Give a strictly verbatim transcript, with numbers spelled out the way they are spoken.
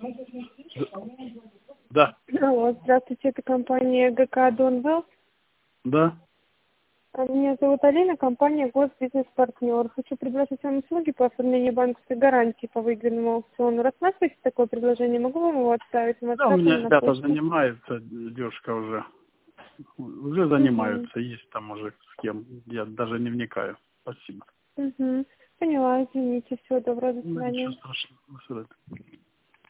Да. Алло, здравствуйте, это компания ГК Донвелл. Да. Меня зовут Алина, компания Госбизнес-партнер. Хочу предложить вам услуги по оформлению банковской гарантии по выигранному аукциону. Рассматриваете такое предложение? Могу вам его отправить на Да, у WhatsApp меня или на ребята почту? занимаются, девушка уже. Уже занимаются, есть там уже с кем. Я даже не вникаю. Спасибо. Угу. Поняла, извините. Всего доброго, до Ну, ничего свидания. страшного. До свидания.